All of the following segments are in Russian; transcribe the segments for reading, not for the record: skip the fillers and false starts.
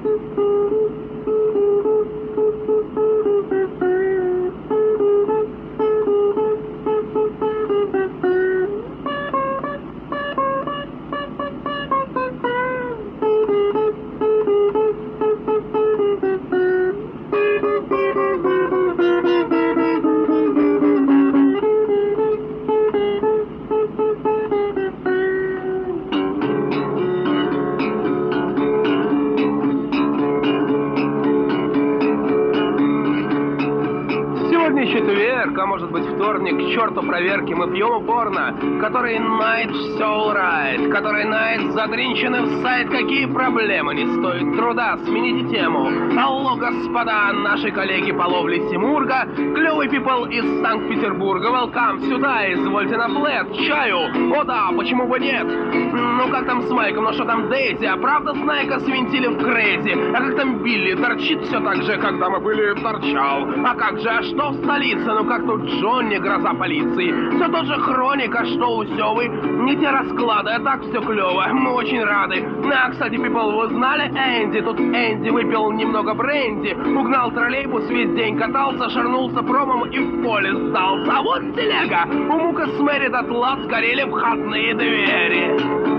Четверг, а может быть вторник, к черту проверки, мы пьем упорно, который Найт все alright, который Найт задринчены в сайт, какие проблемы, не стоит труда, смените тему. Алло, господа, наши коллеги по ловле Симурга, клевый пипл из Санкт-Петербурга, welcome сюда, извольте на плед, чаю, о да, почему бы нет? Ну как там с Майком, ну что там Дейзи, а правда Снайка свинтили в Крейзи, а как там Билли, торчит все так же, когда мы были, торчал, а как же, а что в столице? Ну как тут Джонни, гроза полиции. Все тот же Хроник, а что усёвый? Не те расклады, а так все клево. Мы очень рады. А, кстати, people, вы знали Энди? Тут Энди выпил немного бренди, угнал троллейбус, весь день катался, шарнулся промом и в поле сдался. А вот телега. У Мука с Мэри дотла сгорели входные двери.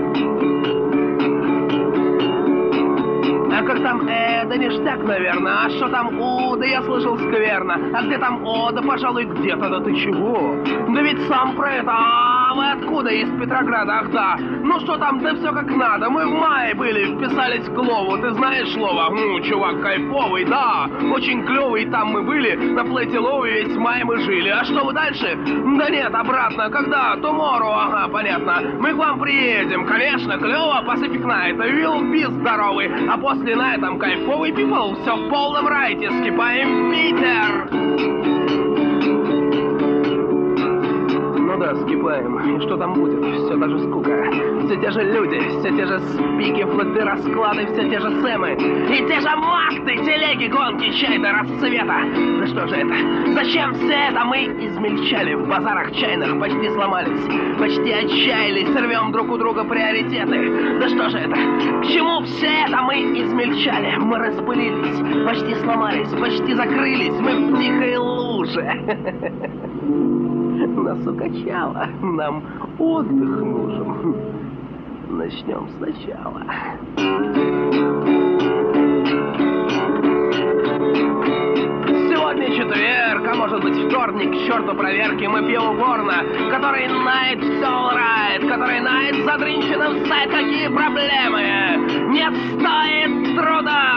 А как там, да ништяк, наверное. А что там, да я слышал скверно. А где там, да пожалуй где-то, да ты чего? Да ведь сам про это, вы откуда? Из Петрограда, ах да. Ну что там, да все как надо. Мы в мае были, вписались к Лову. Ты знаешь слово? Чувак кайфовый, да. Очень клевый, там мы были. На плейте Лове весь май мы жили. А что вы дальше? Да нет, обратно. Когда? Tomorrow, ага, понятно. Мы к вам приедем. Конечно, клево, Pacific Night. Will be здоровый. А после на этом кайфовый people. Все в полном райте. Скипаем Питер. Ну да, скипаем. И что там будет? Все та же скука. Все те же люди, все те же спики, флоты, расклады, все те же Сэмы. И те же махты, телеги, гонки, чай до расцвета. Да что же это? Зачем все это мы измельчали? В базарах чайных почти сломались, почти отчаялись, рвем друг у друга приоритеты. Да что же это? К чему все это мы измельчали? Мы распылились, почти сломались, почти закрылись. Мы в тихой луже. Нас укачало, нам отдых нужен. Начнем сначала. Сегодня четверг, а может быть вторник, к черту проверки, мы пьем упорно, который Найт все alright, который Найт задринчен в сайт, какие проблемы? Нет, стоит труда!